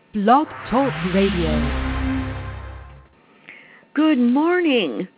Blog Talk Radio. Good morning.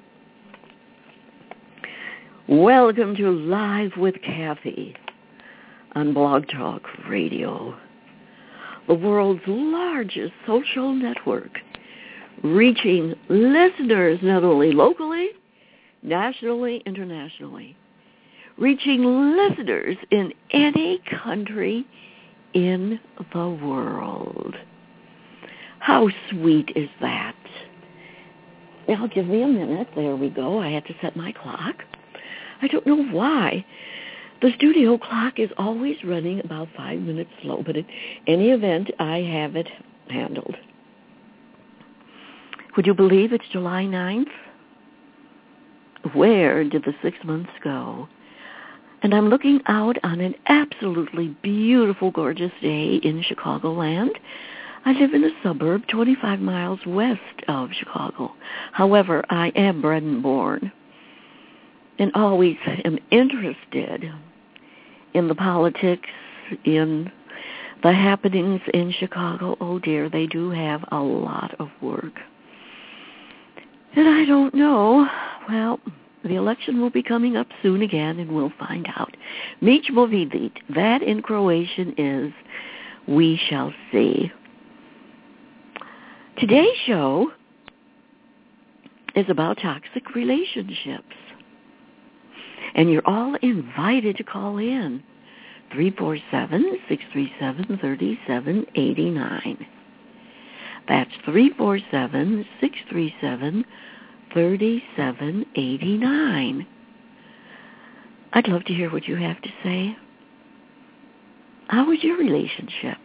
Welcome to Live with Kathy on Blog Talk Radio, the world's largest social network, reaching listeners not only locally, nationally, internationally, reaching listeners in any country in the world. How sweet is that? Now, give me a minute. There we go. I had to set my clock. I don't know why. The studio clock is always running about 5 minutes slow, but in any event, I have it handled. Would you believe it's July 9th? Where did the 6 months go? And I'm looking out on an absolutely beautiful, gorgeous day in Chicagoland. I live in a suburb 25 miles west of Chicago. However, I am bred and born and always am interested in the politics, in the happenings in Chicago. Oh, dear, they do have a lot of work. And I don't know. Well, the election will be coming up soon again, and we'll find out. Mi ćemo vidjeti. That in Croatian is, we shall see. Today's show is about toxic relationships. And you're all invited to call in. 347-637-3789. That's 347-637-3789. I'd love to hear what you have to say. How is your relationship?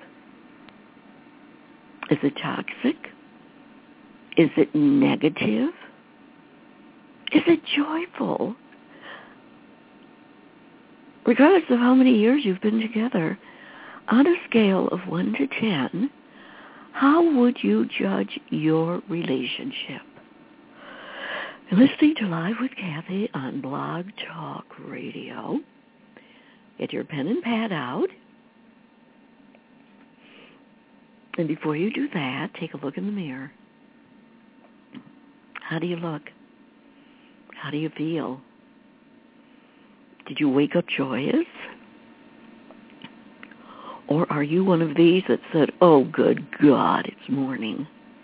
Is it toxic? Is it negative? Is it joyful? Regardless of how many years you've been together, on a scale of 1 to 10, how would you judge your relationship? You're listening to Live with Kathy on Blog Talk Radio. Get your pen and pad out. And before you do that, take a look in the mirror. How do you look? How do you feel? Did you wake up joyous? Or are you one of these that said, oh, good God, it's morning?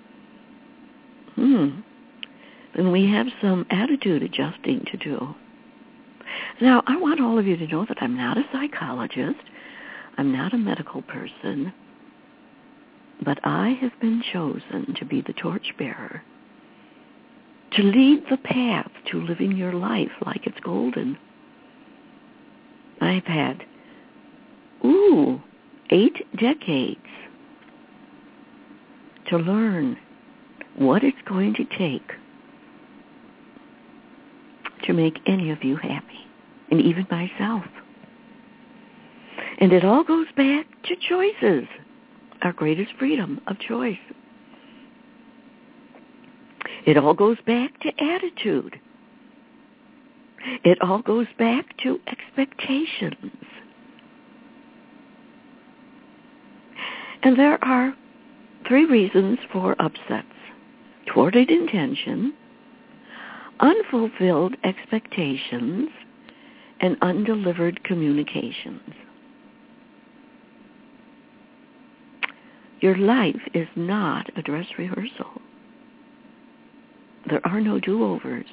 Then we have some attitude adjusting to do. Now, I want all of you to know that I'm not a psychologist. I'm not a medical person. But I have been chosen to be the torchbearer, to lead the path to living your life like it's golden. I've had, 8 decades to learn what it's going to take to make any of you happy, and even myself. And it all goes back to choices, our greatest freedom of choice. It all goes back to attitude. It all goes back to expectations. And there are 3 reasons for upsets: thwarted intention, unfulfilled expectations, and undelivered communications. Your life is not a dress rehearsal. There are no do-overs.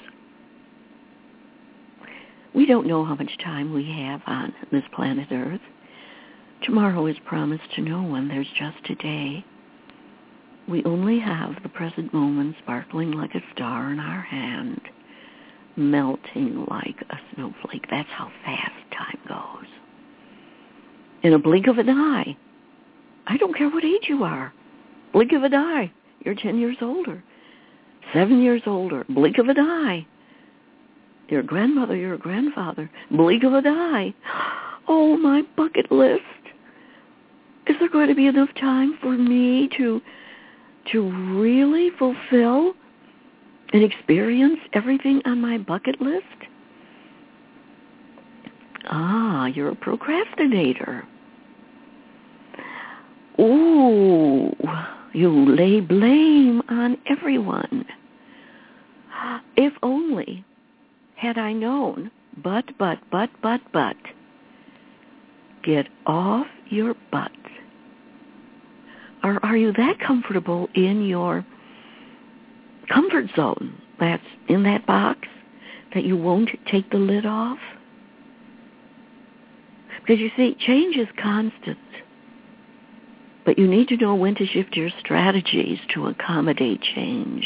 We don't know how much time we have on this planet Earth. Tomorrow is promised to no one. There's just today. We only have the present moment sparkling like a star in our hand, melting like a snowflake. That's how fast time goes. In a blink of an eye. I don't care what age you are. Blink of an eye. You're 10 years older. 7 years older. Blink of an eye. You're a grandmother. You're a grandfather. Blink of an eye. Oh, my bucket list. Is there going to be enough time for me to really fulfill and experience everything on my bucket list? You're a procrastinator. Ooh, You lay blame on everyone. If only had I known, but. Get off your butt. Are you that comfortable in your comfort zone that's in that box that you won't take the lid off? Because you see, change is constant. But you need to know when to shift your strategies to accommodate change.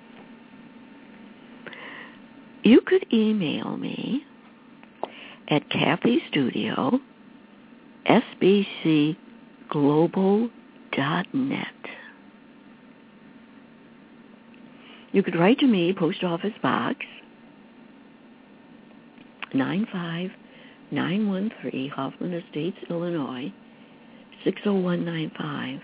You could email me at KathyStudio, sbcglobal.net. You could write to me, Post Office Box 95913, Hoffman Estates, Illinois, 60195.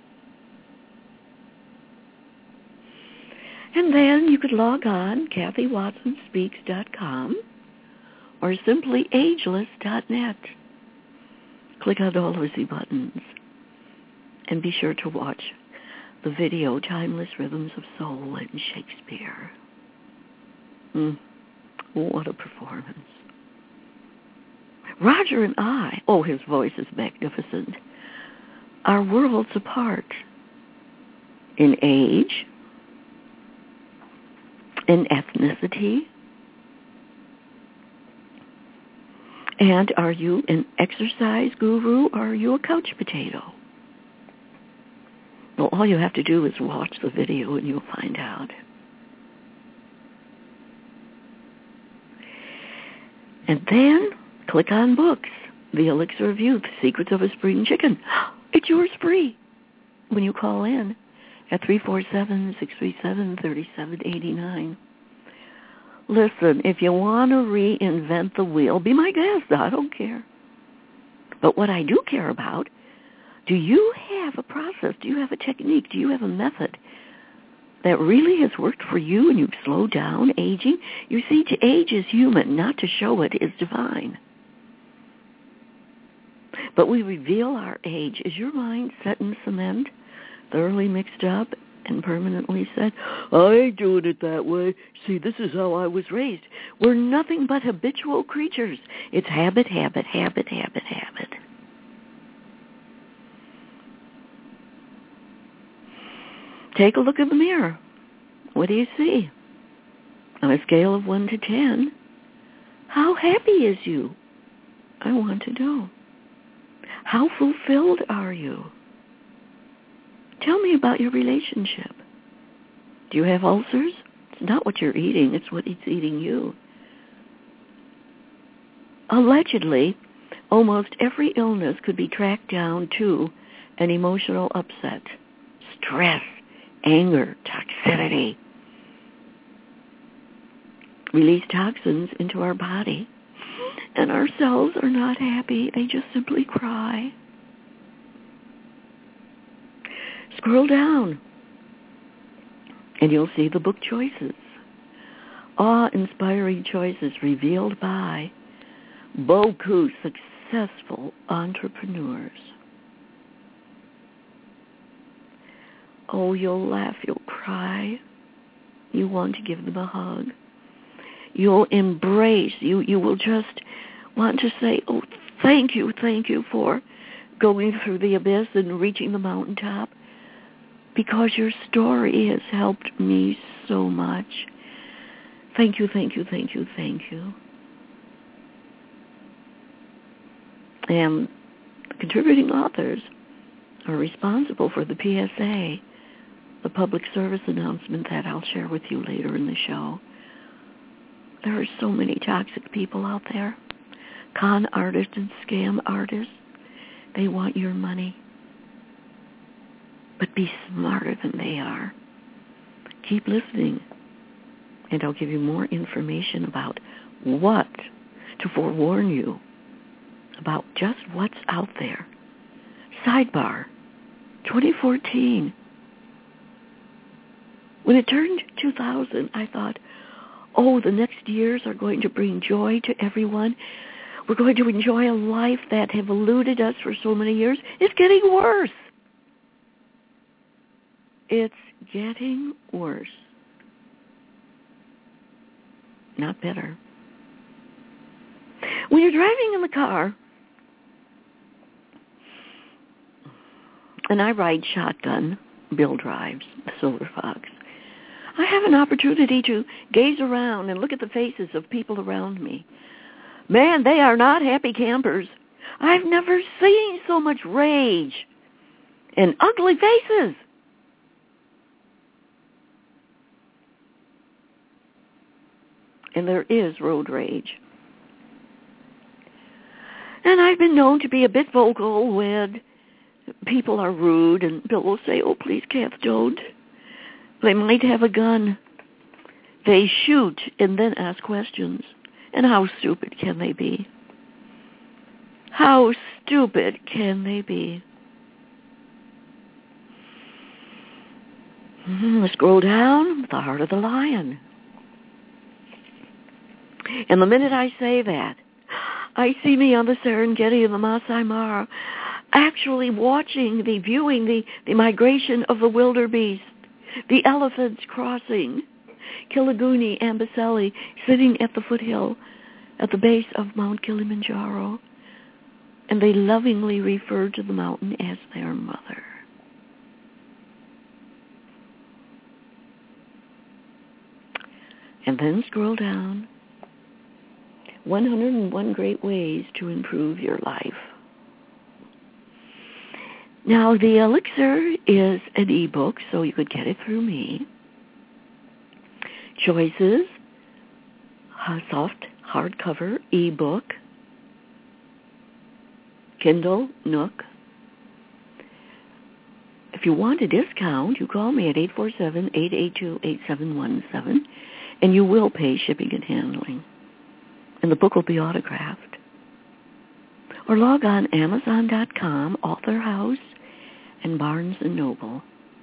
And then you could log on, KathyWatsonSpeaks.com, or simply ageless.net. Click on all those buttons. And be sure to watch the video, Timeless Rhythms of Soul and Shakespeare. What a performance. Roger and I, his voice is magnificent, are worlds apart in age, in ethnicity. And are you an exercise guru or are you a couch potato? Well, all you have to do is watch the video and you'll find out. And then click on books. The Elixir of Youth, Secrets of a Spring Chicken. It's yours free when you call in at 347-637-3789. Listen, if you want to reinvent the wheel, be my guest. I don't care. But what I do care about, do you have a process? Do you have a technique? Do you have a method that really has worked for you and you've slowed down aging? You see, to age is human. Not to show it is divine. But we reveal our age. Is your mind set in cement, thoroughly mixed up, and permanently said, I ain't doing it that way. See, this is how I was raised. We're nothing but habitual creatures. It's habit, habit, habit, habit, habit. Take a look in the mirror. What do you see? On a scale of 1 to 10, how happy is you? I want to know. How fulfilled are you? Tell me about your relationship. Do you have ulcers? It's not what you're eating, it's what it's eating you. Allegedly, almost every illness could be tracked down to an emotional upset, stress, anger, toxicity. Release toxins into our body, and our cells are not happy. They just simply cry. Scroll down, and you'll see the book choices. Awe-inspiring choices revealed by beaucoup successful entrepreneurs. Oh, you'll laugh, you'll cry. You want to give them a hug. You'll embrace, you will just want to say, oh, thank you for going through the abyss and reaching the mountaintop, because your story has helped me so much. Thank you, thank you, thank you, thank you. And contributing authors are responsible for the PSA, the public service announcement that I'll share with you later in the show. There are so many toxic people out there, con artists and scam artists. They want your money. But be smarter than they are. Keep listening, and I'll give you more information about what to forewarn you about just what's out there. Sidebar, 2014. When it turned 2000, I thought, oh, the next years are going to bring joy to everyone. We're going to enjoy a life that have eluded us for so many years. It's getting worse. It's getting worse, not better. When you're driving in the car, and I ride shotgun, Bill drives the Silver Fox, I have an opportunity to gaze around and look at the faces of people around me. Man, they are not happy campers. I've never seen so much rage and ugly faces. And there is road rage. And I've been known to be a bit vocal when people are rude, and Bill will say, "Oh, please, Kath, don't. They might have a gun." They shoot and then ask questions. And how stupid can they be? How stupid can they be? Let's scroll down, the heart of the lion. And the minute I say that, I see me on the Serengeti and the Masai Mara actually viewing the migration of the wildebeest, the elephants crossing, Kilaguni, Amboseli, sitting at the foothill at the base of Mount Kilimanjaro, and they lovingly refer to the mountain as their mother. And then scroll down. 101 great ways to improve your life. Now, the elixir is an ebook, so you could get it through me. Choices, a soft hardcover ebook, Kindle, Nook. If you want a discount, you call me at 847-882-8717, and you will pay shipping and handling. And the book will be autographed. Or log on Amazon.com, Author House, and Barnes & Noble.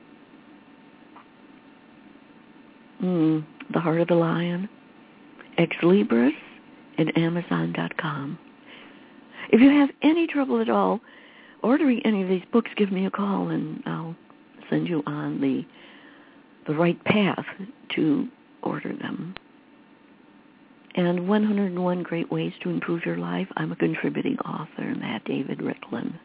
The Heart of the Lion, Ex Libris, and Amazon.com. If you have any trouble at all ordering any of these books, give me a call, and I'll send you on the right path to order them. And 101 Great Ways to Improve Your Life, I'm a contributing author in that, David Ricklin.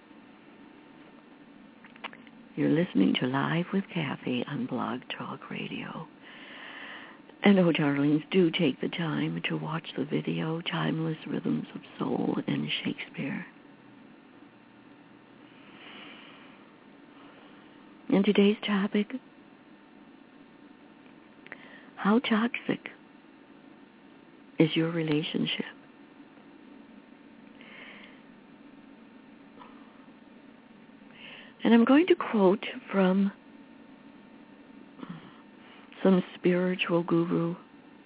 You're listening to Live with Kathy on Blog Talk Radio. And oh, darlings, do take the time to watch the video, Timeless Rhythms of Soul and Shakespeare. And today's topic, how toxic is your relationship? And I'm going to quote from some spiritual guru.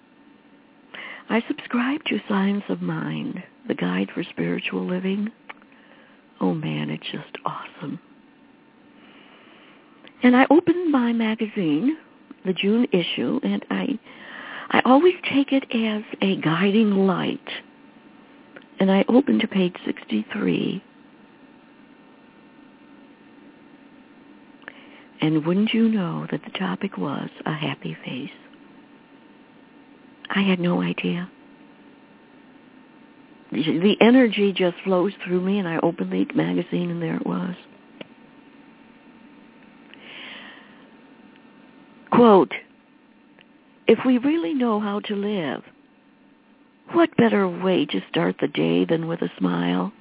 I subscribe to Science of Mind, the guide for spiritual living. Oh man, it's just awesome. And I opened my magazine, the June issue, and I always take it as a guiding light. And I opened to page 63. And wouldn't you know that the topic was a happy face? I had no idea. The energy just flows through me, and I opened the magazine, and there it was. Quote, if we really know how to live, what better way to start the day than with a smile?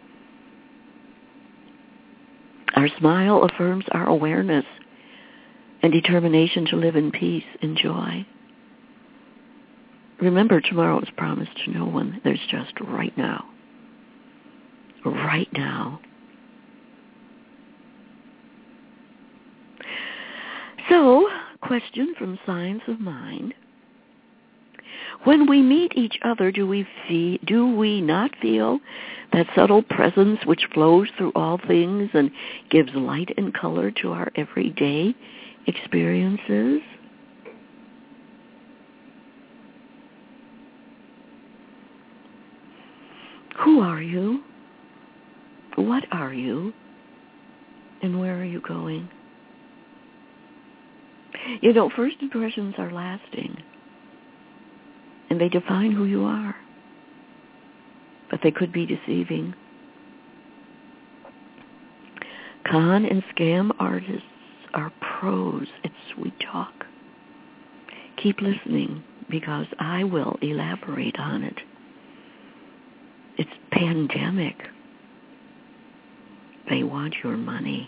Our smile affirms our awareness and determination to live in peace and joy. Remember, tomorrow is promised to no one. There's just right now. Right now. So, question from Science of Mind. When we meet each other, do we not feel that subtle presence which flows through all things and gives light and color to our everyday experiences? Who are you? What are you? And where are you going? You know, first impressions are lasting, and they define who you are, but they could be deceiving. Con and scam artists are pros at sweet talk. Keep listening, because I will elaborate on it. It's pandemic. They want your money.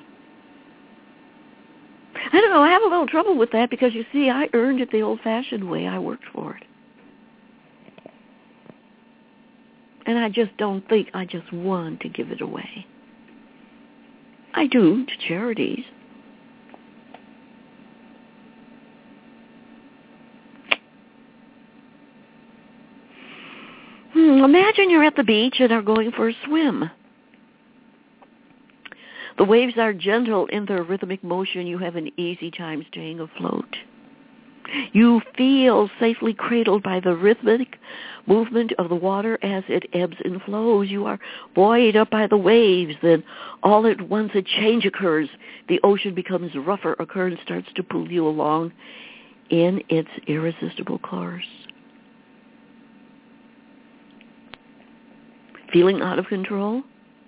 I don't know, I have a little trouble with that because, you see, I earned it the old-fashioned way. I worked for it. And I just don't think I just want to give it away. I do to charities. Imagine you're at the beach and are going for a swim. The waves are gentle in their rhythmic motion. You have an easy time staying afloat. You feel safely cradled by the rhythmic movement of the water as it ebbs and flows. You are buoyed up by the waves. Then all at once a change occurs. The ocean becomes rougher. A current starts to pull you along in its irresistible course. Feeling out of control?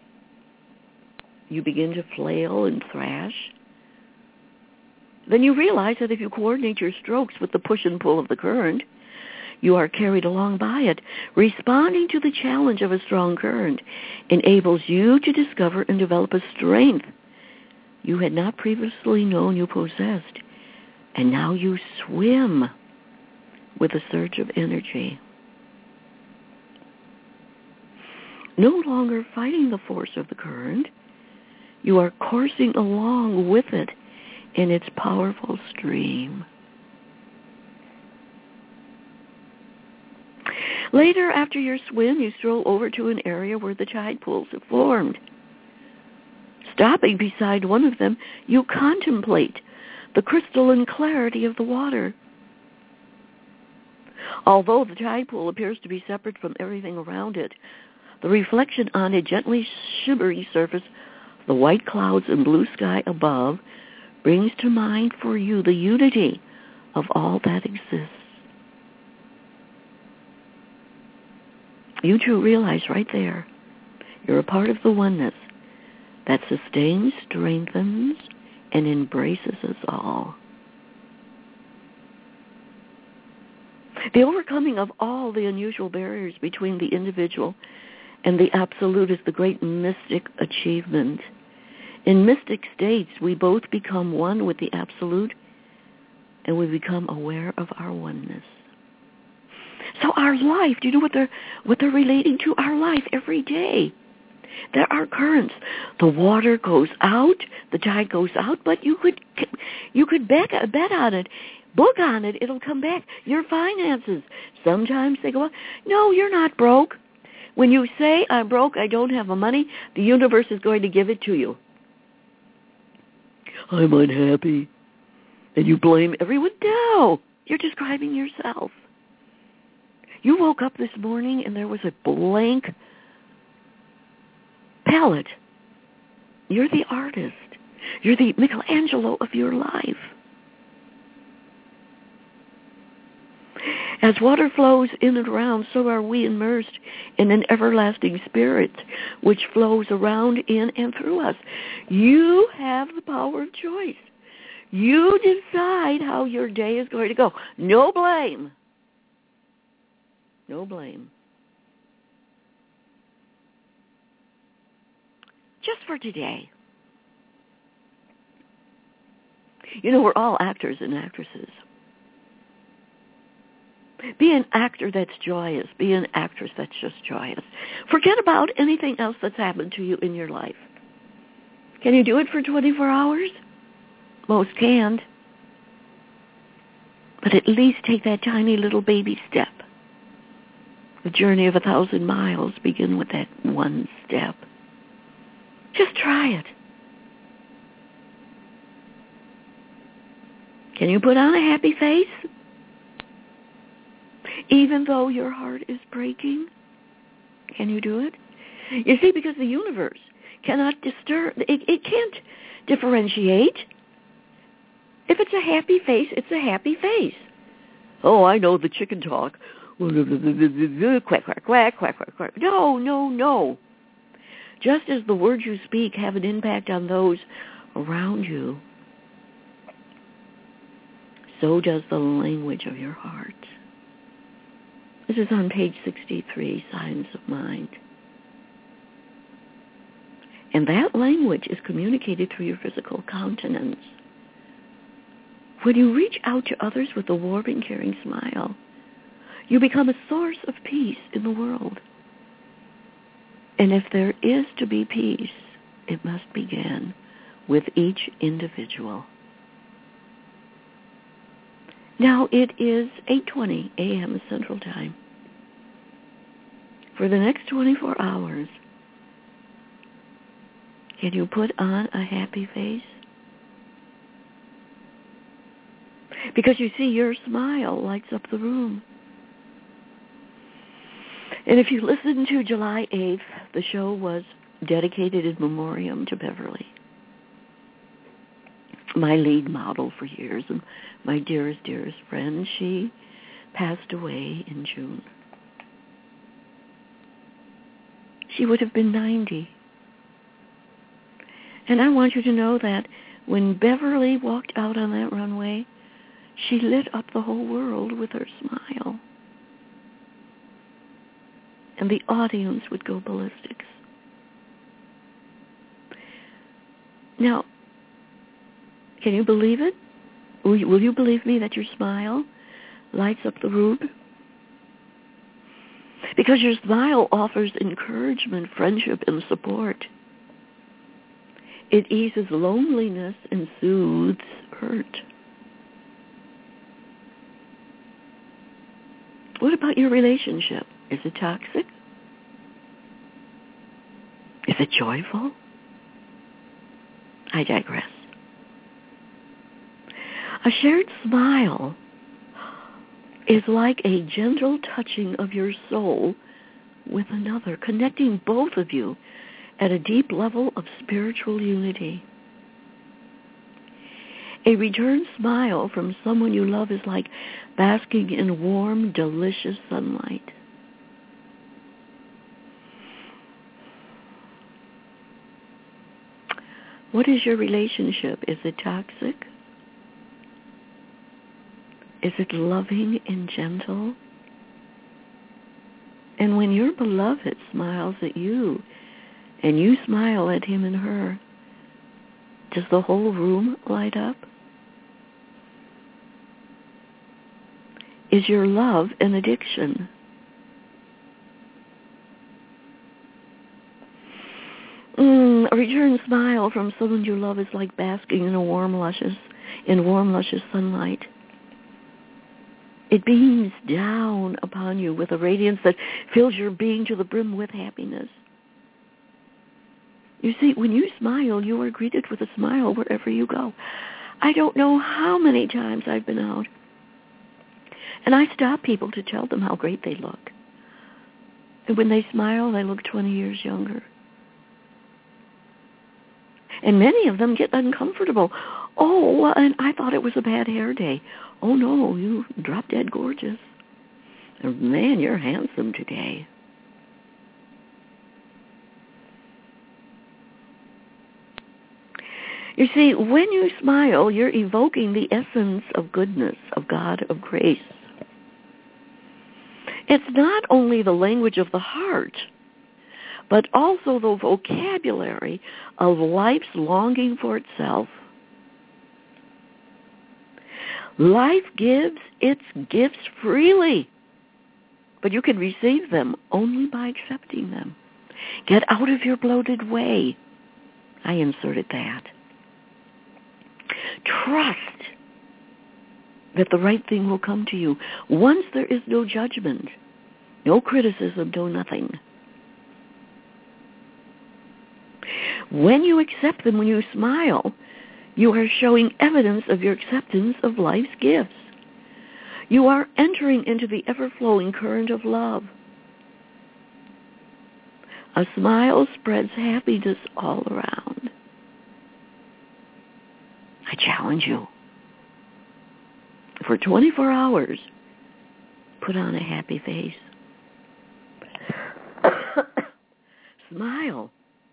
You begin to flail and thrash. Then you realize that if you coordinate your strokes with the push and pull of the current, you are carried along by it. Responding to the challenge of a strong current enables you to discover and develop a strength you had not previously known you possessed. And now you swim with a surge of energy. No longer fighting the force of the current, you are coursing along with it in its powerful stream. Later, after your swim, you stroll over to an area where the tide pools have formed. Stopping beside one of them, you contemplate the crystalline clarity of the water. Although the tide pool appears to be separate from everything around it, the reflection on a gently shimmering surface, the white clouds and blue sky above, brings to mind for you the unity of all that exists. You too realize right there, you're a part of the oneness that sustains, strengthens, and embraces us all. The overcoming of all the unusual barriers between the individual and the absolute is the great mystic achievement. In mystic states, we both become one with the absolute, and we become aware of our oneness. So our life, do you know what they're relating to? Our life every day. There are currents. The water goes out, the tide goes out, but you could bet on it, book on it, it'll come back. Your finances, sometimes they go up. No, you're not broke. When you say, I'm broke, I don't have the money, the universe is going to give it to you. I'm unhappy. And you blame everyone. No, you're describing yourself. You woke up this morning and there was a blank palette. You're the artist. You're the Michelangelo of your life. As water flows in and around, so are we immersed in an everlasting spirit which flows around, in, and through us. You have the power of choice. You decide how your day is going to go. No blame. No blame. Just for today. You know, we're all actors and actresses. Be an actor that's joyous. Be an actress that's just joyous. Forget about anything else that's happened to you in your life. Can you do it for 24 hours? Most can't. But at least take that tiny little baby step. The journey of 1,000 miles begin with that one step. Just try it. Can you put on a happy face? Even though your heart is breaking? Can you do it? You see, because the universe cannot it can't differentiate. If it's a happy face, it's a happy face. Oh, I know the chicken talk. Quack, quack, quack, quack, quack, quack. No, no, no. Just as the words you speak have an impact on those around you, so does the language of your heart. This is on page 63, Signs of Mind. And that language is communicated through your physical countenance. When you reach out to others with a warming, caring smile, you become a source of peace in the world. And if there is to be peace, it must begin with each individual. Now it is 8:20 a.m. Central Time. For the next 24 hours, can you put on a happy face? Because you see, your smile lights up the room. And if you listen to July 8th, the show was dedicated in memoriam to Beverly, my lead model for years, and my dearest, dearest friend. She passed away in June. She would have been 90. And I want you to know that when Beverly walked out on that runway, she lit up the whole world with her smile. And the audience would go ballistics. Now, can you believe it? Will you believe me that your smile lights up the room? Because your smile offers encouragement, friendship, and support. It eases loneliness and soothes hurt. What about your relationship? Is it toxic? Is it joyful? I digress. A shared smile is like a gentle touching of your soul with another, connecting both of you at a deep level of spiritual unity. A return smile from someone you love is like basking in warm, delicious sunlight. What is your relationship? Is it toxic? Is it loving and gentle? And when your beloved smiles at you, and you smile at him and her, does the whole room light up? Is your love an addiction? A return smile from someone you love is like basking in warm, luscious sunlight. It beams down upon you with a radiance that fills your being to the brim with happiness. You see, when you smile, you are greeted with a smile wherever you go. I don't know how many times I've been out, and I stop people to tell them how great they look. And when they smile, they look 20 years younger. And many of them get uncomfortable. Oh, and I thought it was a bad hair day. Oh, no, you drop dead gorgeous. And man, you're handsome today. You see, when you smile, you're evoking the essence of goodness, of God, of grace. It's not only the language of the heart, but also the vocabulary of life's longing for itself. Life gives its gifts freely, but you can receive them only by accepting them. Get out of your bloated way. I inserted that. Trust that the right thing will come to you once there is no judgment, no criticism, no nothing. When you accept them, when you smile, you are showing evidence of your acceptance of life's gifts. You are entering into the ever-flowing current of love. A smile spreads happiness all around. I challenge you. for 24 hours, put on a happy face. Smile.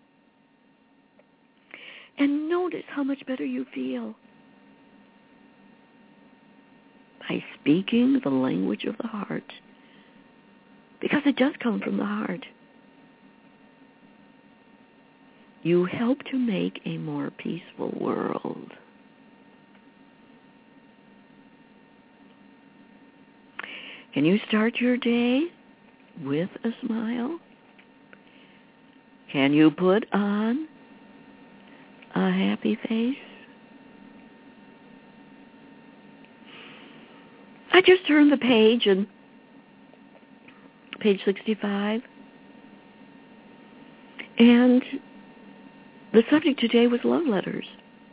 And notice how much better you feel by speaking the language of the heart. Because it does come from the heart. You help to make a more peaceful world. Can you start your day with a smile? Can you put on a happy face? I just turned the page, and page 65, and the subject today was love letters.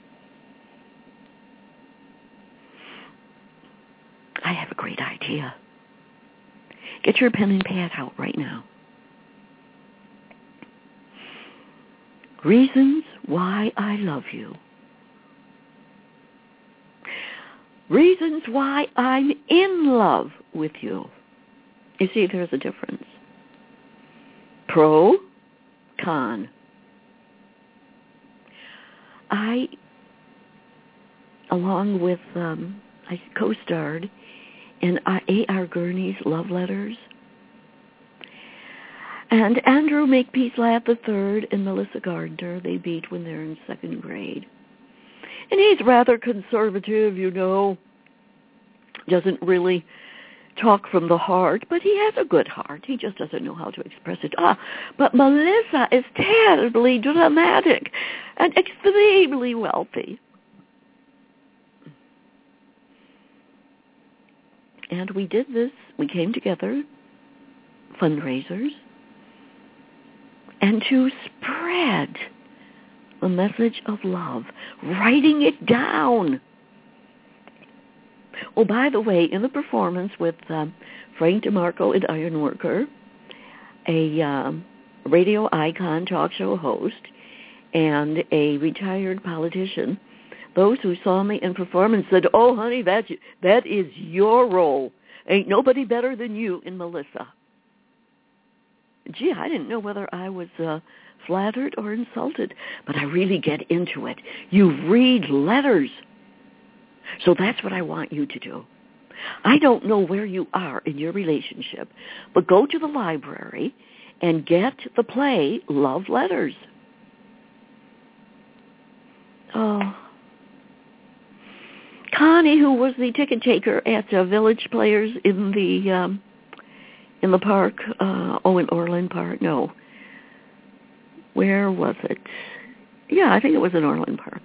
I have a great idea. Get your pen and pad out right now. Reasons why I love you. Reasons why I'm in love with you. You see, there's a difference. Pro, con. I, along with, I co-starred in A.R. Gurney's Love Letters. And Andrew Makepeace Ladd III and Melissa Gardner, they meet when they're in second grade. And he's rather conservative, you know. Doesn't really talk from the heart, but he has a good heart. He just doesn't know how to express it. But Melissa is terribly dramatic and extremely wealthy. And we did this. We came together, fundraisers, and to spread the message of love, writing it down. Oh, by the way, in the performance with Frank DeMarco and Ironworker, a radio icon, talk show host, and a retired politician, those who saw me in performance said, "Oh, honey, that is your role. Ain't nobody better than you in Melissa." Gee, I didn't know whether I was flattered or insulted, but I really get into it. You read letters. So that's what I want you to do. I don't know where you are in your relationship, but go to the library and get the play Love Letters. Oh. Connie, who was the ticket taker at Village Players in the park, in Orland Park. No. Where was it? Yeah, I think it was in Orland Park.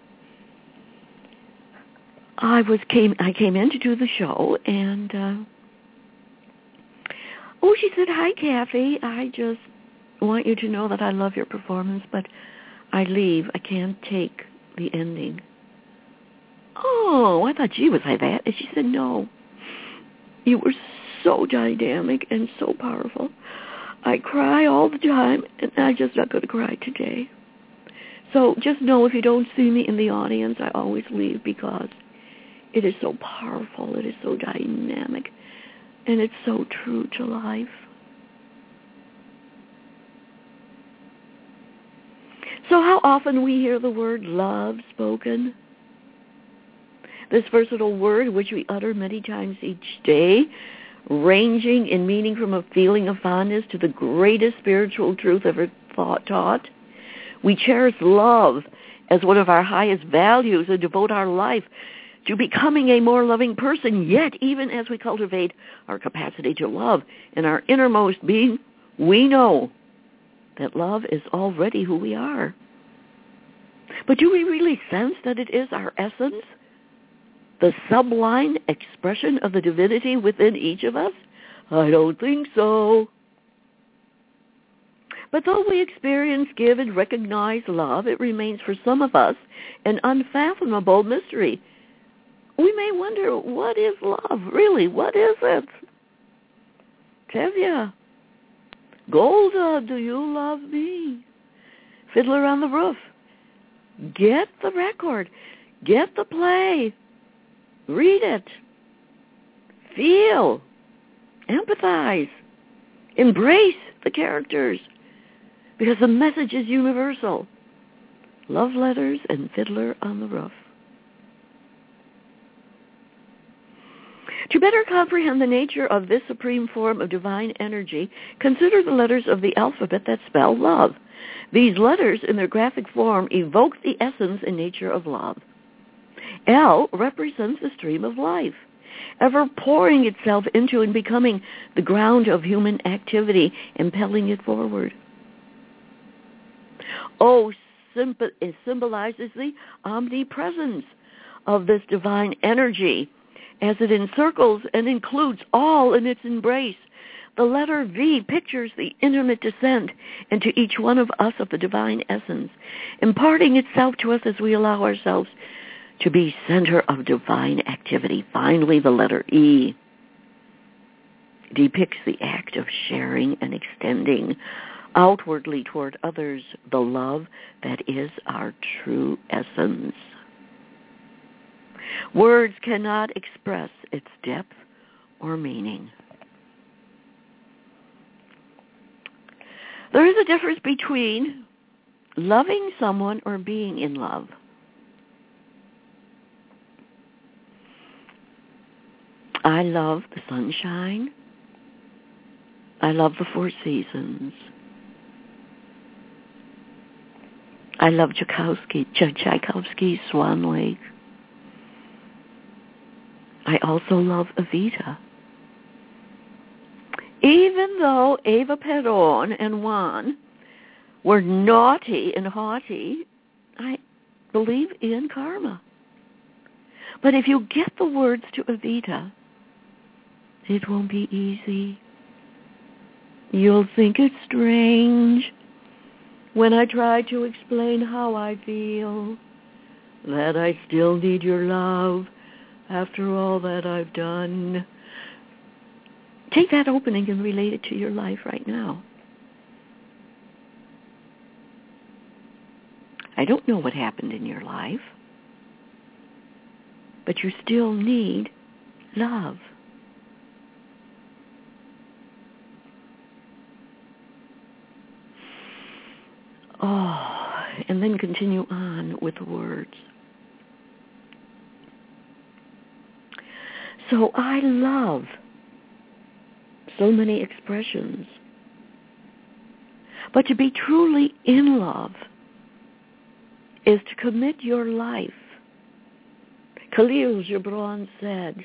I came in to do the show, and she said, "Hi, Kathy. I just want you to know that I love your performance, but I leave. I can't take the ending." Oh, I thought, gee, was I that? And she said, "No. You were so dynamic and so powerful. I cry all the time, and I'm just not going to cry today. So just know if you don't see me in the audience, I always leave because it is so powerful, it is so dynamic, and it's so true to life." So how often we hear the word love spoken? This versatile word which we utter many times each day, ranging in meaning from a feeling of fondness to the greatest spiritual truth ever taught. We cherish love as one of our highest values and devote our life to becoming a more loving person. Yet, even as we cultivate our capacity to love in our innermost being, we know that love is already who we are. But do we really sense that it is our essence? The sublime expression of the divinity within each of us? I don't think so. But though we experience, give, and recognize love, it remains for some of us an unfathomable mystery. We may wonder, what is love? Really, what is it? Tevye, Golda, do you love me? Fiddler on the Roof. Get the record. Get the play. Read it. Feel. Empathize. Embrace the characters. Because the message is universal. Love letters and Fiddler on the Roof. To better comprehend the nature of this supreme form of divine energy, consider the letters of the alphabet that spell love. These letters, in their graphic form, evoke the essence and nature of love. L represents the stream of life, ever pouring itself into and becoming the ground of human activity, impelling it forward. O symbolizes the omnipresence of this divine energy, as it encircles and includes all in its embrace. The letter V pictures the intimate descent into each one of us of the divine essence, imparting itself to us as we allow ourselves to be center of divine activity. Finally, the letter E depicts the act of sharing and extending outwardly toward others the love that is our true essence. Words cannot express its depth or meaning. There is a difference between loving someone or being in love. I love the sunshine. I love the four seasons. I love Tchaikovsky's Swan Lake. I also love Evita. Even though Eva Peron and Juan were naughty and haughty, I believe in karma. But if you get the words to Evita, it won't be easy. You'll think it's strange when I try to explain how I feel, that I still need your love after all that I've done. Take that opening and relate it to your life right now. I don't know what happened in your life, but you still need love. Oh, and then continue on with the words. So I love so many expressions. But to be truly in love is to commit your life. Khalil Gibran said,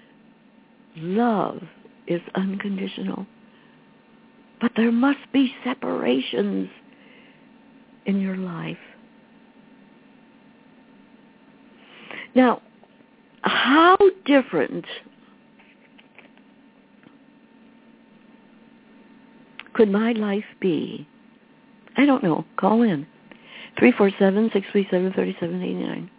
love is unconditional. But there must be separations in your life. Now, how different could my life be? I don't know. Call in. 347-637-3789.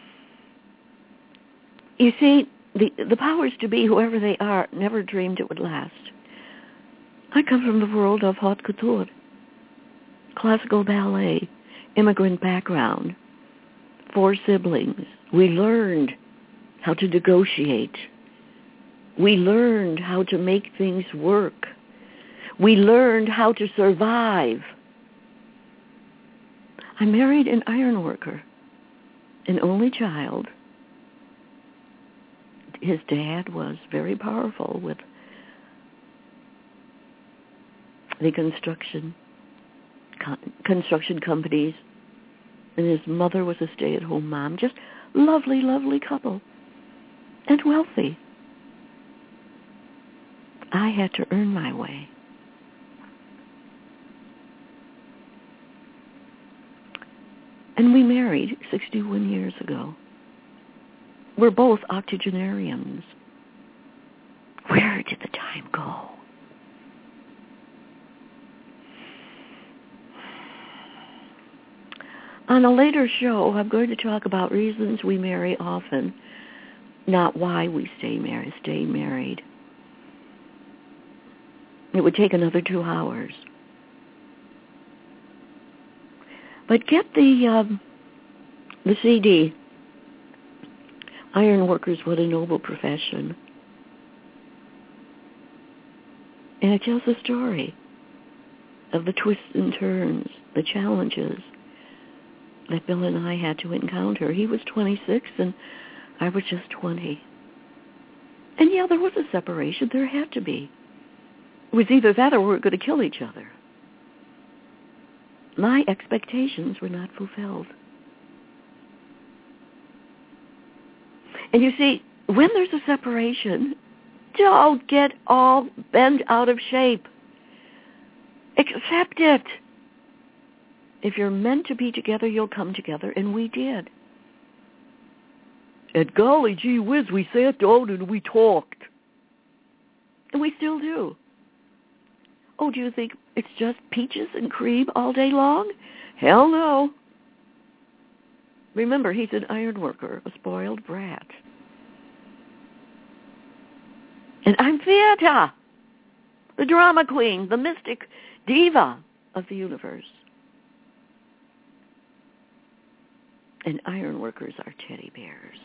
You see, the powers to be, whoever they are, never dreamed it would last. I come from the world of haute couture, classical ballet, immigrant background, 4 siblings. We learned how to negotiate. We learned how to make things work. We learned how to survive. I married an iron worker, an only child. His dad was very powerful with the construction companies, and his mother was a stay-at-home mom. Just lovely, lovely couple, and wealthy. I had to earn my way. And we married 61 years ago. We're both octogenarians. Where did the time go? On a later show, I'm going to talk about reasons we marry often, not why we stay married. It would take another 2 hours. But get the CD, Iron Workers, What a Noble Profession. And it tells the story of the twists and turns, the challenges that Bill and I had to encounter. He was 26 and I was just 20. And yeah, there was a separation. There had to be. It was either that or we were going to kill each other. My expectations were not fulfilled. And you see, when there's a separation, don't get all bent out of shape. Accept it. If you're meant to be together, you'll come together, and we did. And golly gee whiz, we sat down and we talked. And we still do. Oh, do you think it's just peaches and cream all day long? Hell no. Remember, he's an iron worker, a spoiled brat. And I'm Theata, the drama queen, the mystic diva of the universe. And iron workers are teddy bears.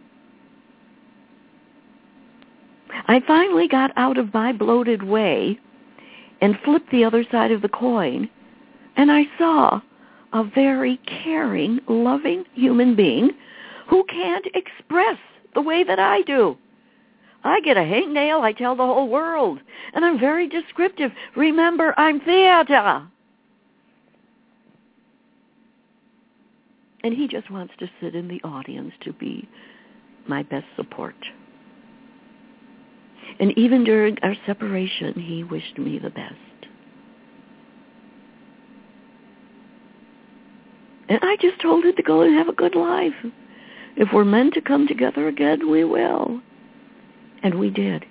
I finally got out of my bloated way and flipped the other side of the coin, and I saw a very caring, loving human being who can't express the way that I do. I get a hangnail, I tell the whole world, and I'm very descriptive. Remember, I'm Theata. And he just wants to sit in the audience to be my best support. And even during our separation, he wished me the best. And I just told him to go and have a good life. If we're meant to come together again, we will. And we did.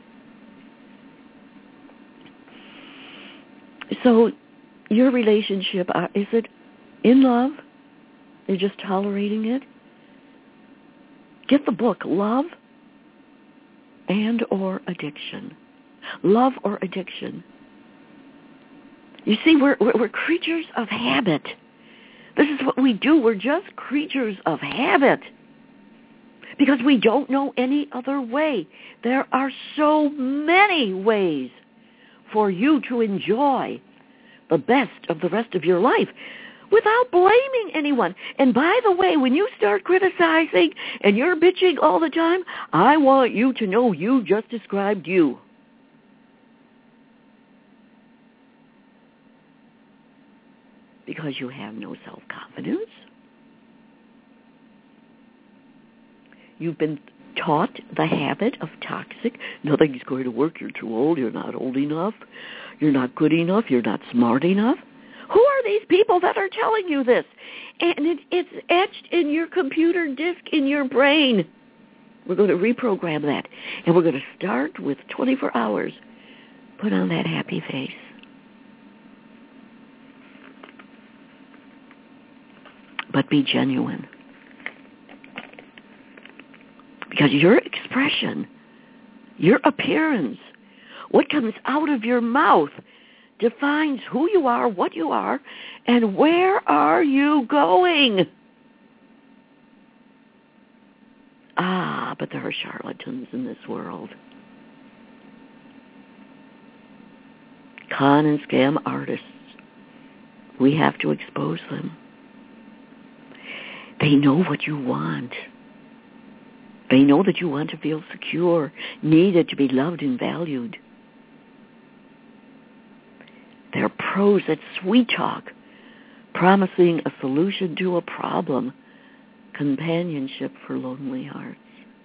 So your relationship, is it in love? You're just tolerating it? Get the book, Love and or Addiction. Love or addiction. You see, we're creatures of habit. This is what we do. We're just creatures of habit. Because we don't know any other way. There are so many ways for you to enjoy the best of the rest of your life without blaming anyone. And by the way, when you start criticizing and you're bitching all the time, I want you to know you just described you. Because you have no self-confidence. You've been taught the habit of toxic, nothing's going to work, you're too old, you're not old enough, you're not good enough, you're not smart enough. Who are these people that are telling you this? And it's etched in your computer disk in your brain. We're going to reprogram that. And we're going to start with 24 hours. Put on that happy face. But be genuine. Because your expression, your appearance, what comes out of your mouth defines who you are, what you are, and where are you going. But there are charlatans in this world. Con and scam artists. We have to expose them. They know what you want. They know that you want to feel secure, needed, to be loved and valued. They're pros at sweet talk, promising a solution to a problem, companionship for lonely hearts.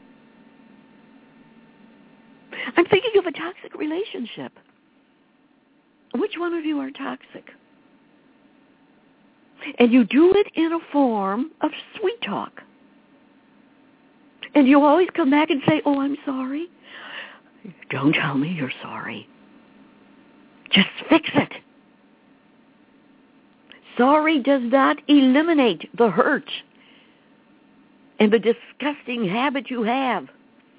I'm thinking of a toxic relationship. Which one of you are toxic? And you do it in a form of sweet talk. And you always come back and say, oh, I'm sorry. Don't tell me you're sorry. Just fix it. Sorry does not eliminate the hurt and the disgusting habit you have.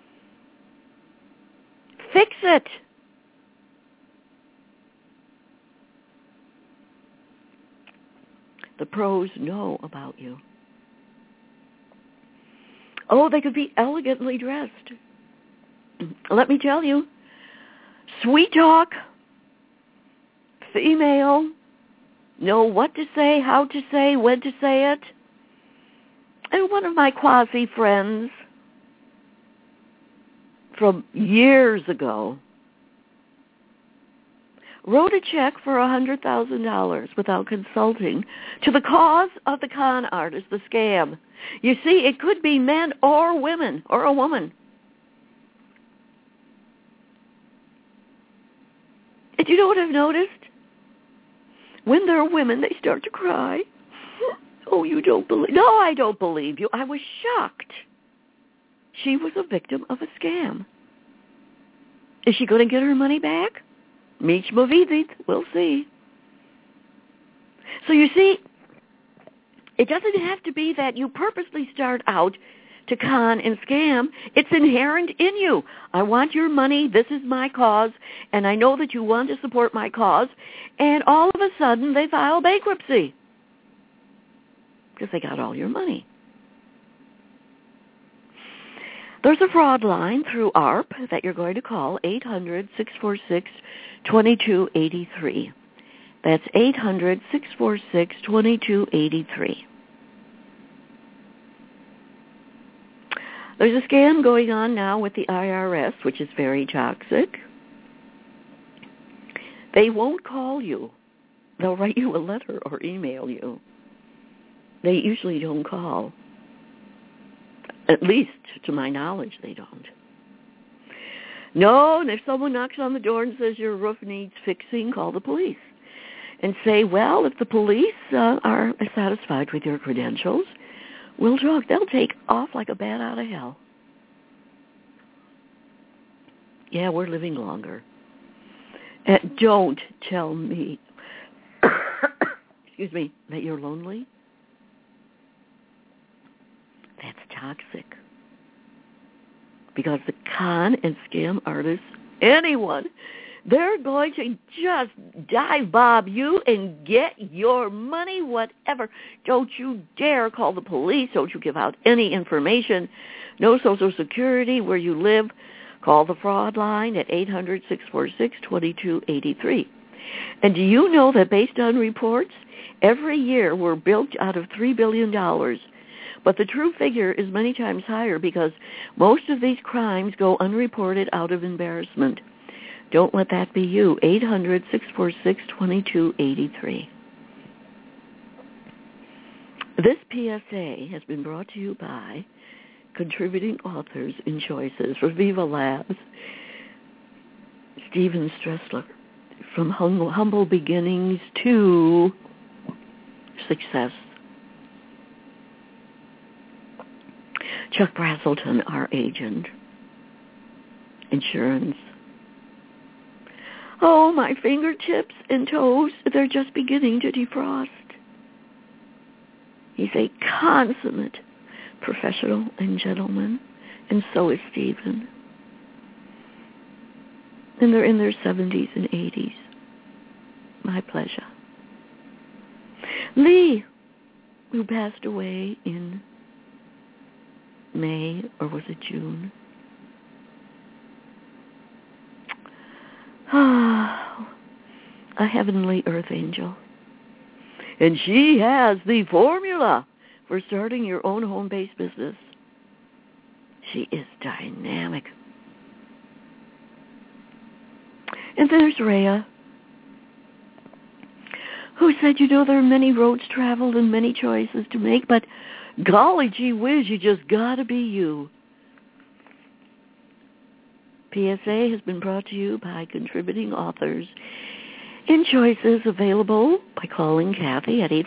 Fix it. The pros know about you. Oh, they could be elegantly dressed. Let me tell you, sweet talk female, know what to say, how to say, when to say it. And one of my quasi-friends from years ago wrote a check for $100,000 without consulting to the cause of the con artist, the scam. You see, it could be men or women or a woman. And you know what I've noticed? When there are women, they start to cry. Oh, you don't believe? No, I don't believe you. I was shocked. She was a victim of a scam. Is she going to get her money back? Mich movidit. We'll see. So you see, it doesn't have to be that you purposely start out to con and scam. It's inherent in you. I want your money. This is my cause. And I know that you want to support my cause. And all of a sudden, they file bankruptcy because they got all your money. There's a fraud line through AARP that you're going to call 800-646-2283. That's 800-646-2283. There's a scam going on now with the IRS, which is very toxic. They won't call you. They'll write you a letter or email you. They usually don't call. At least, to my knowledge, they don't. No, and if someone knocks on the door and says your roof needs fixing, call the police. And say, well, if the police are satisfied with your credentials, we'll talk. They'll take off like a bat out of hell. Yeah, we're living longer. Don't tell me, excuse me, that you're lonely. That's toxic. Because the con and scam artists, anyone, they're going to just dive bomb you and get your money, whatever. Don't you dare call the police. Don't you give out any information. No Social Security, where you live. Call the fraud line at 800-646-2283. And do you know that based on reports, every year we're bilked out of $3 billion. But the true figure is many times higher because most of these crimes go unreported out of embarrassment. Don't let that be you. 800-646-2283. This PSA has been brought to you by contributing authors in Choices for Viva Labs. Steven Stressler, from humble beginnings to success. Chuck Brazelton, our agent. Insurance. Oh, my fingertips and toes, they're just beginning to defrost. He's a consummate professional and gentleman, and so is Stephen. And they're in their 70s and 80s. My pleasure. Lee, who passed away in May, or was it June? A heavenly earth angel. And she has the formula for starting your own home-based business. She is dynamic. And there's Rhea, who said, there are many roads traveled and many choices to make, but golly gee whiz, you just gotta be you. PSA has been brought to you by contributing authors in Choices, available by calling Kathy at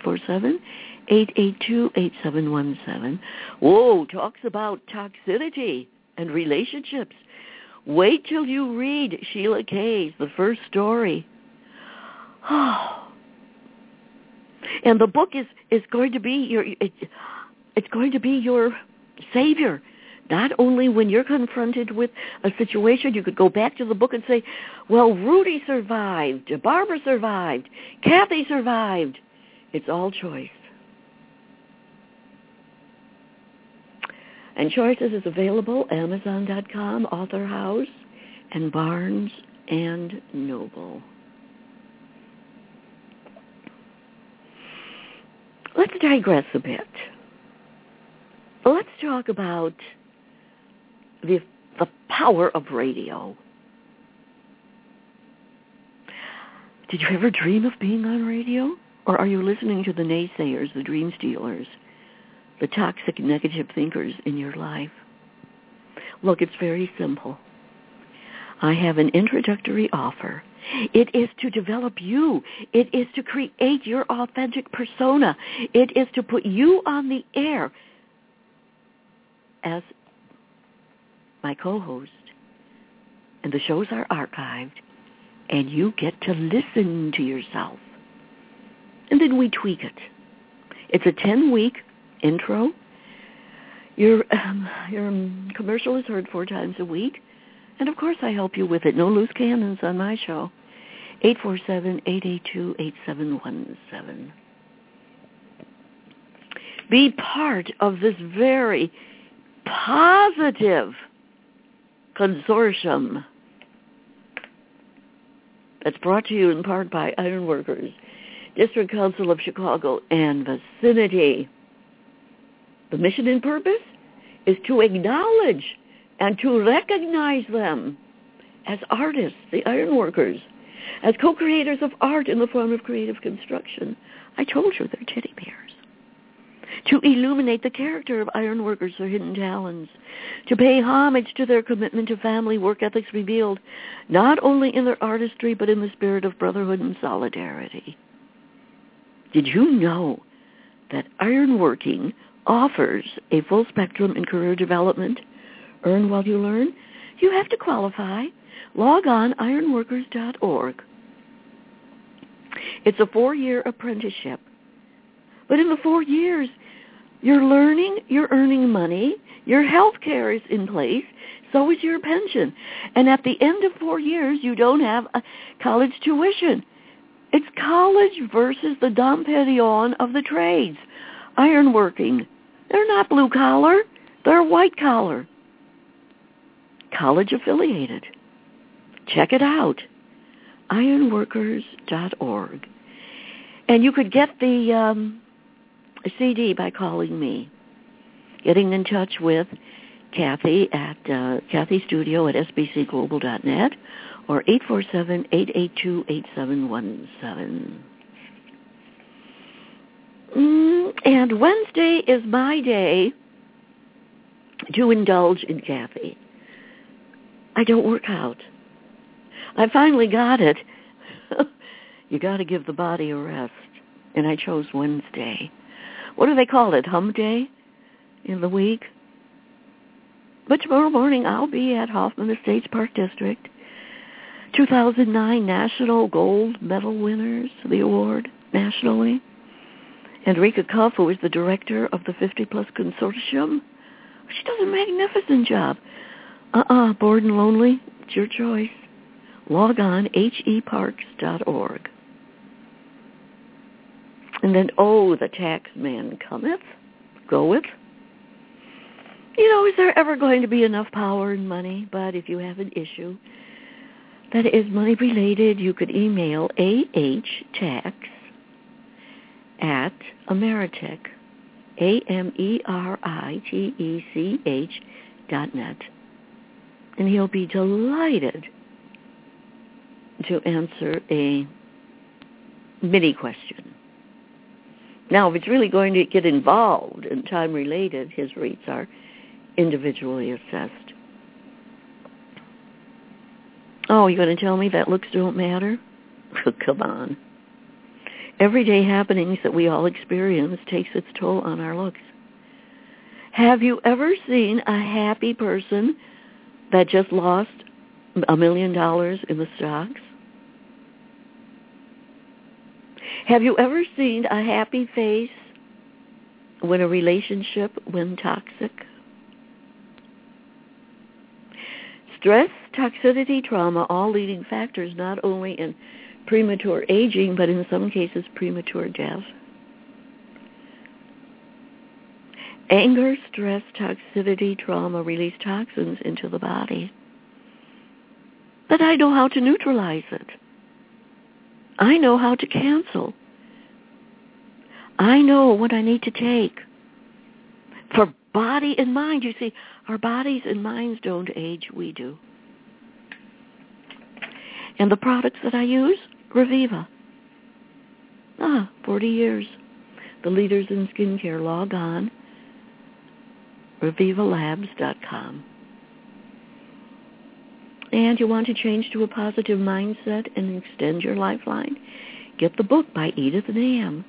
847-882-8717. Whoa, talks about toxicity and relationships. Wait till you read Sheila Kay's The First Story. Oh. And the book is going to be it's going to be your savior. Not only when you're confronted with a situation, you could go back to the book and say, well, Rudy survived, Barbara survived, Kathy survived. It's all choice. And Choices is available Amazon.com, Author House, and Barnes and Noble. let's digress a bit. Let's talk about the power of radio. Did you ever dream of being on radio? Or are you listening to the naysayers, the dream stealers, the toxic negative thinkers in your life? Look, it's very simple. I have an introductory offer. It is to develop you. It is to create your authentic persona. It is to put you on the air as my co-host. And the shows are archived, and you get to listen to yourself. And then we tweak it. It's a 10-week intro. Your commercial is heard 4 times a week. And, of course, I help you with it. No loose cannons on my show. 847-882-8717. Be part of this very positive consortium that's brought to you in part by Ironworkers, District Council of Chicago, and vicinity. The mission and purpose is to acknowledge and to recognize them as artists, the Ironworkers, as co-creators of art in the form of creative construction. I told you they're teddy bears. To illuminate the character of Ironworkers, their hidden talents, to pay homage to their commitment to family work ethics revealed not only in their artistry but in the spirit of brotherhood and solidarity. Did you know that ironworking offers a full spectrum in career development? Earn while you learn? You have to qualify. Log on ironworkers.org. It's a 4-year apprenticeship. But in the 4 years, you're learning, you're earning money, your health care is in place, so is your pension. And at the end of 4 years, you don't have a college tuition. It's college versus the Dom Perignon of the trades. Ironworking. They're not blue collar. They're white collar. College affiliated. Check it out. Ironworkers.org. And you could get the CD by calling me. Getting in touch with Kathy at Kathy Studio at sbcglobal.net or 847-882-8717. And Wednesday is my day to indulge in Kathy. I don't work out. I finally got it. You got to give the body a rest. And I chose Wednesday. What do they call it? Hump day in the week? But tomorrow morning I'll be at Hoffman Estates Park District. 2009 National Gold Medal winners, the award nationally. And Rika Cuff, who is the director of the 50 Plus Consortium, she does a magnificent job. Bored and lonely, it's your choice. Log on, heparks.org. And then, the tax man cometh, goeth. You know, is there ever going to be enough power and money? But if you have an issue that is money-related, you could email ahtax@Ameritech, AMERITECH.net. And he'll be delighted to answer a mini question. Now, if it's really going to get involved and time-related, his rates are individually assessed. Oh, you're going to tell me that looks don't matter? Come on. Everyday happenings that we all experience takes its toll on our looks. Have you ever seen a happy person that just lost $1 million in the stocks? Have you ever seen a happy face when a relationship went toxic? Stress, toxicity, trauma, all leading factors not only in premature aging, but in some cases premature death. Anger, stress, toxicity, trauma release toxins into the body. But I know how to neutralize it. I know how to cancel. I know what I need to take for body and mind. You see, our bodies and minds don't age, we do. And the products that I use, Reviva. 40 years. The leaders in skincare. Log on, revivalabs.com. And you want to change to a positive mindset and extend your lifeline? Get the book by Edith Nam.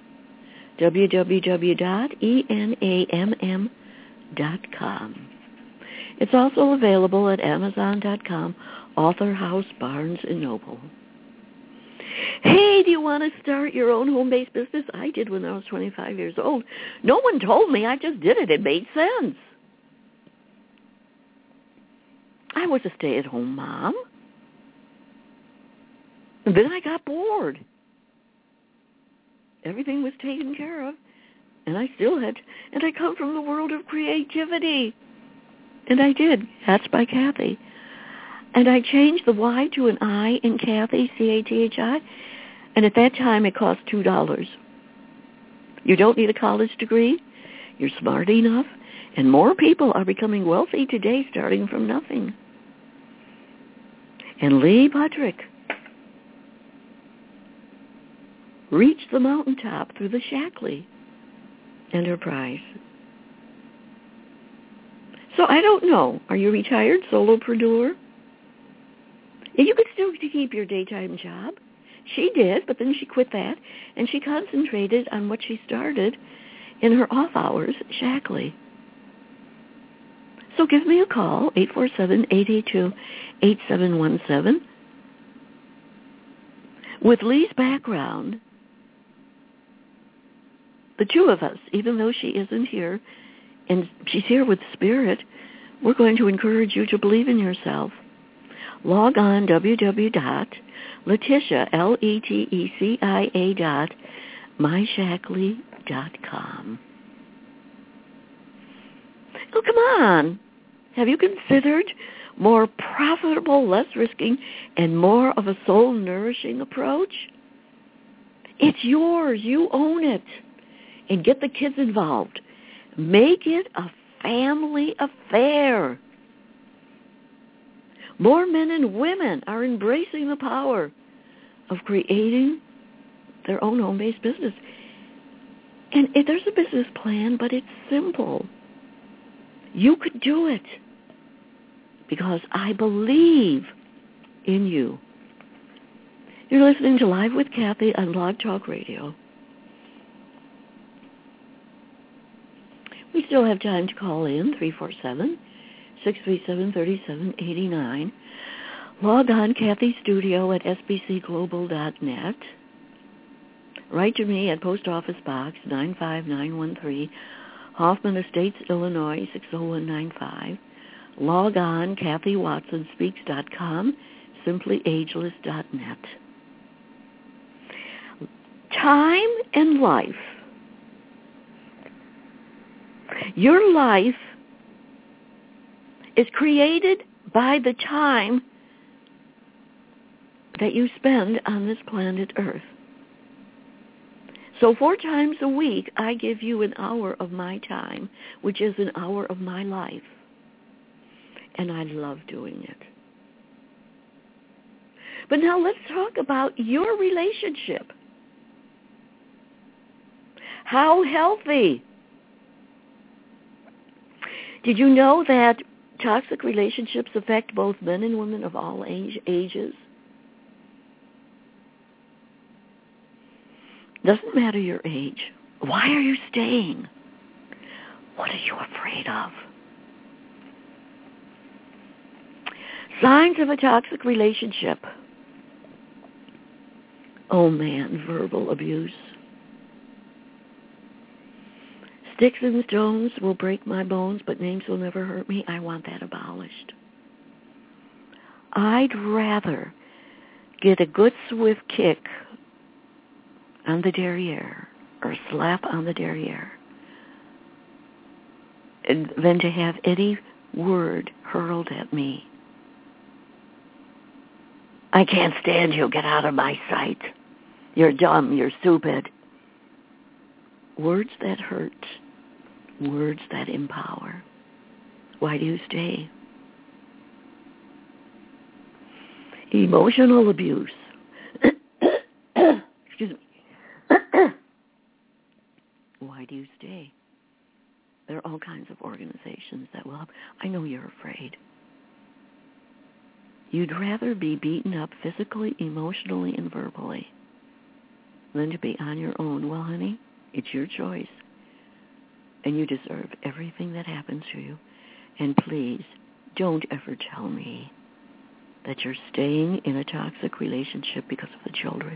www.enamm.com. It's also available at Amazon.com, Author House, Barnes & Noble. Hey, do you want to start your own home-based business? I did when I was 25 years old. No one told me. I just did it. It made sense. I was a stay-at-home mom. And then I got bored. Everything was taken care of. And I still had, and I come from the world of creativity. And I did. That's by Kathy. And I changed the Y to an I in Kathy, C-A-T-H-I. And at that time, it cost $2. You don't need a college degree. You're smart enough. And more people are becoming wealthy today, starting from nothing. And Lee Budrick reached the mountaintop through the Shaklee Enterprise. So I don't know. Are you a retired solopreneur? You could still keep your daytime job. She did, but then she quit that, and she concentrated on what she started in her off hours, Shaklee. So give me a call, 847-882-8717. With Lee's background, the two of us, even though she isn't here, and she's here with Spirit, we're going to encourage you to believe in yourself. Log on www.Leticia, L-E-T-E-C-I-A .myshaklee.com. Oh, come on. Have you considered more profitable, less risking, and more of a soul-nourishing approach? It's yours. You own it. And get the kids involved. Make it a family affair. More men and women are embracing the power of creating their own home-based business. And there's a business plan, but it's simple. You could do it because I believe in you. You're listening to Live with Kathy on Blog Talk Radio. We still have time to call in, 347-637-3789. Log on Kathy Studio at sbcglobal.net. Write to me at Post Office Box 95913, Hoffman Estates, Illinois 60195. Log on KathyWatsonSpeaks.com, SimplyAgeless.net. Time and life. Your life is created by the time that you spend on this planet Earth. So 4 times a week, I give you an hour of my time, which is an hour of my life. And I love doing it. But now let's talk about your relationship. How healthy? Did you know that toxic relationships affect both men and women of all ages? Doesn't matter your age. Why are you staying? What are you afraid of? Signs of a toxic relationship. Oh man, verbal abuse. Sticks and stones will break my bones, but names will never hurt me. I want that abolished. I'd rather get a good swift kick on the derriere or slap on the derriere than to have any word hurled at me. I can't stand you. Get out of my sight. You're dumb. You're stupid. Words that hurt. Words that empower. Why do you stay? Emotional abuse. Excuse me. Why do you stay? There are all kinds of organizations that will help. I know you're afraid. You'd rather be beaten up physically, emotionally, and verbally than to be on your own. Well, honey, it's your choice. And you deserve everything that happens to you. And please, don't ever tell me that you're staying in a toxic relationship because of the children.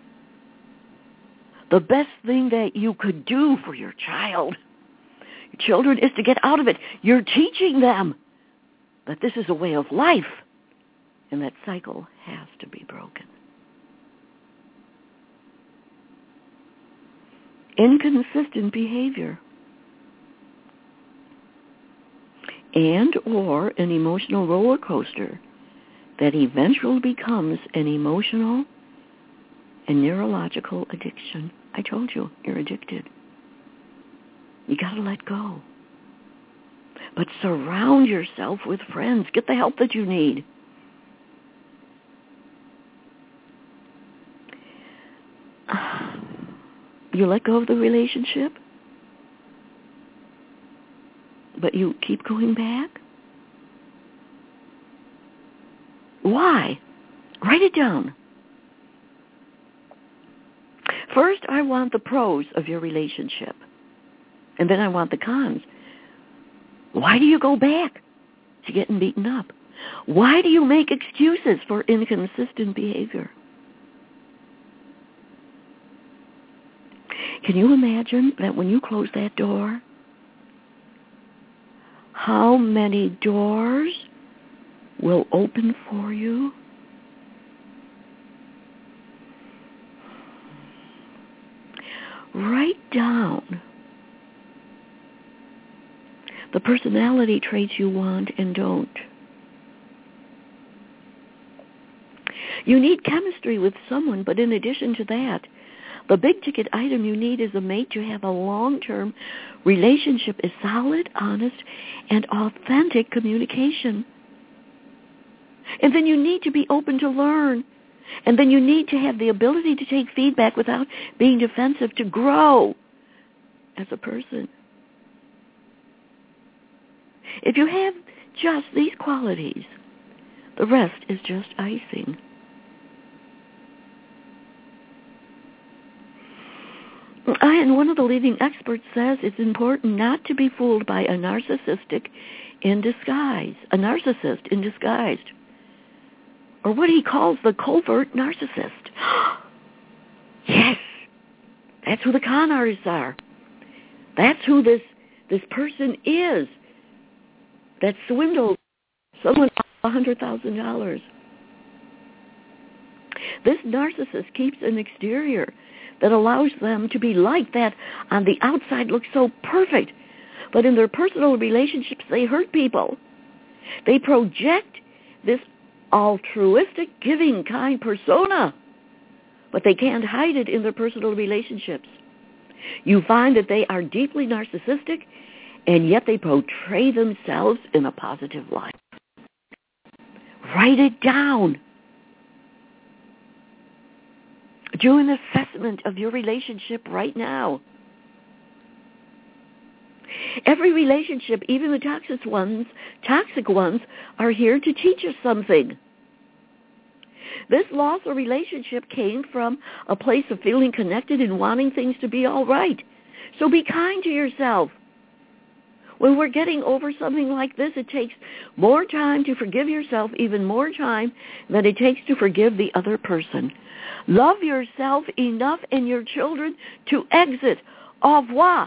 The best thing that you could do for your child, your children, is to get out of it. You're teaching them that this is a way of life, and that cycle has to be broken. Inconsistent behavior and or an emotional roller coaster that eventually becomes an emotional and neurological addiction. I told you, you're addicted. You got to let go. But surround yourself with friends. Get the help that you need. You let go of the relationship, but you keep going back? Why? Write it down. First, I want the pros of your relationship, and then I want the cons. Why do you go back to getting beaten up? Why do you make excuses for inconsistent behavior? Can you imagine that when you close that door, how many doors will open for you? Write down the personality traits you want and don't. You need chemistry with someone, but in addition to that, the big-ticket item you need is a mate to have a long-term relationship is solid, honest, and authentic communication. And then you need to be open to learn. And then you need to have the ability to take feedback without being defensive, to grow as a person. If you have just these qualities, the rest is just icing. And one of the leading experts says it's important not to be fooled by a narcissist in disguise, or what he calls the covert narcissist. Yes, that's who the con artists are. That's who this person is that swindled someone $100,000. This narcissist keeps an exterior that allows them to be like that on the outside, looks so perfect. But in their personal relationships, they hurt people. They project this altruistic, giving, kind persona, but they can't hide it in their personal relationships. You find that they are deeply narcissistic, and yet they portray themselves in a positive light. Write it down. Do an assessment of your relationship right now. Every relationship, even the toxic ones, are here to teach us something. This loss of relationship came from a place of feeling connected and wanting things to be all right. So be kind to yourself. When we're getting over something like this, it takes more time to forgive yourself, even more time than it takes to forgive the other person. Love yourself enough and your children to exit. Au revoir.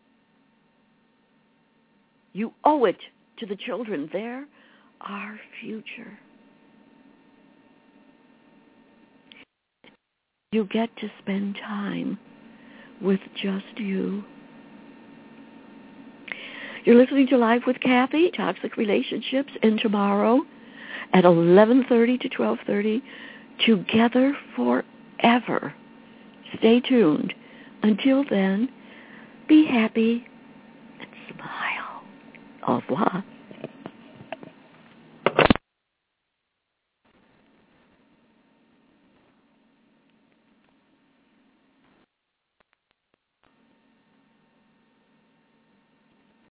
You owe it to the children. They're our future. You get to spend time with just you. You're listening to Live with Kathy, Toxic Relationships, and tomorrow at 11:30 to 12:30, Together Forever. Stay tuned. Until then, Be happy and smile. Au revoir.